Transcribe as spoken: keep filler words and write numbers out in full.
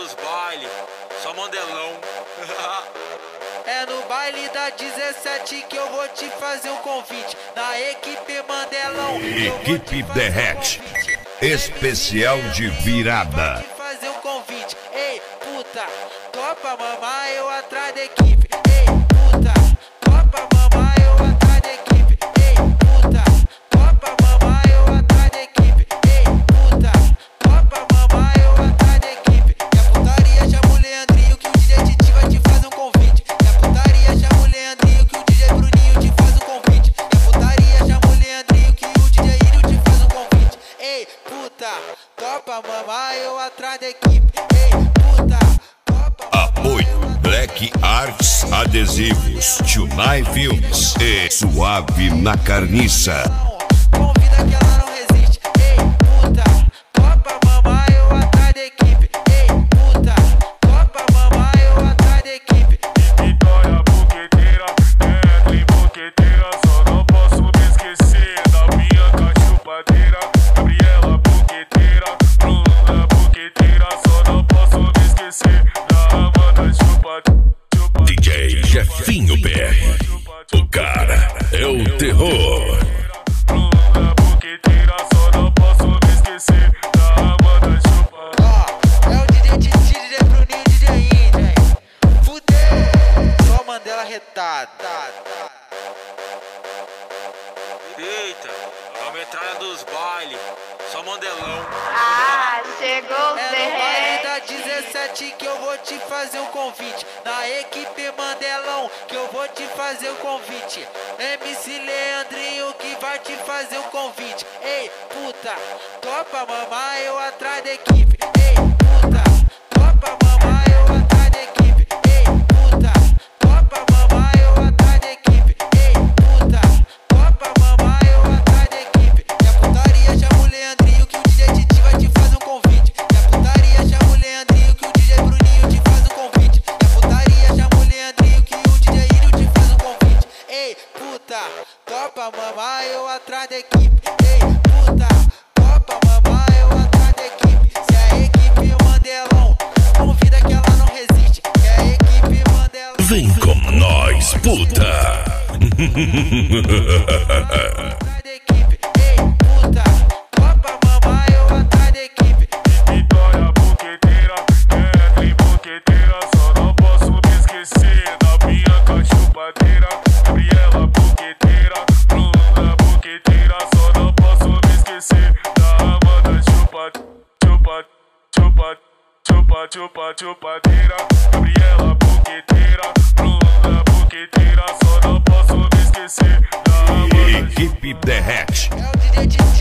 dos bailes, só mandelão. É no baile da dezessete que eu vou te fazer um convite. Na equipe Mandelão. Equipe Derrete. Especial de virada. Vou te fazer um convite. Ei, puta, topa mamar eu atrás da equipe. Ei, puta, topa mamar eu atrás da equipe. Ei, puta, topa mamar eu atrás da equipe. Ei, puta, topa mamar eu atrás da equipe. E a putaria chama o Leandrinho que o D J Titi vai te fazer um convite. E a putaria chama o Leandrinho que o D J Bruninho te faz um convite. E a putaria chama o Leandrinho que o D J Ilho te faz um convite. Ei, puta, topa mamar eu atrás da equipe. Ei, puta, topa Apoio Black Arts Adesivos, Tunai Filmes e Suave na Carniça. Convida que ela não resiste. Ei, puta, topa mamar eu atrás da equipe. Ei, puta, topa mamar eu atrás da equipe. Vitória boqueteira, Kathleen boqueteira, só não posso me esquecer da minha cachupadeira. Gabriela boqueteira, Bruna boqueteira, só não posso me esquecer da Amanda chupadeira. D J Jefinho B R, o cara é o terror. Bruna boqueteira, só não posso me esquecer da Amanda chupadeira. Ó, é o D J Titi, D J Bruninho, D J Índia, hein? Fudeu! Só Mandela retado. Eita, é a metralha dos bailes, só mandelão. Ah, chegou o É no baile Derrete. da dezessete que eu vou te fazer um convite. Na equipe Mandelão que eu vou te fazer um convite. M C Leandrinho que vai te fazer um convite. Ei, puta, topa mamar eu atrás da equipe. Ei, puta, topa mamar eu atrás da equipe. Ei, puta, topa mamar eu atrás da equipe. Ei, puta, topa mamar eu atrás da equipe. E a putaria chama o Leandrinho que o D J Titi vai te fazer um convite. E a putaria chama o Leandrinho que o D J Bruninho te faz um convite. E a putaria chama o Leandrinho que o D J Ilho te faz um convite. Ei, puta, topa mamar eu atrás da equipe. Ei, puta, topa mamar eu atrás da equipe. Se a equipe Mandelão convida que ela não resiste. Que a equipe Mandelão. Vem com nós, puta. Atrás da equipe. Ei, puta, topa mamar eu atrás da equipe. Vitória boqueteira, Kathleen boqueteira, só não posso me esquecer da minha cachupadeira. Gabriela boqueteira, Bruna boqueteira, só não posso me esquecer da Amanda chupa, chupa, chupa, chupa, chupa, chupadeira. Gabriela boqueteira, Bruna boqueteira, só não posso me esquecer da Amanda. Equipe Derrete. É o D J Titi.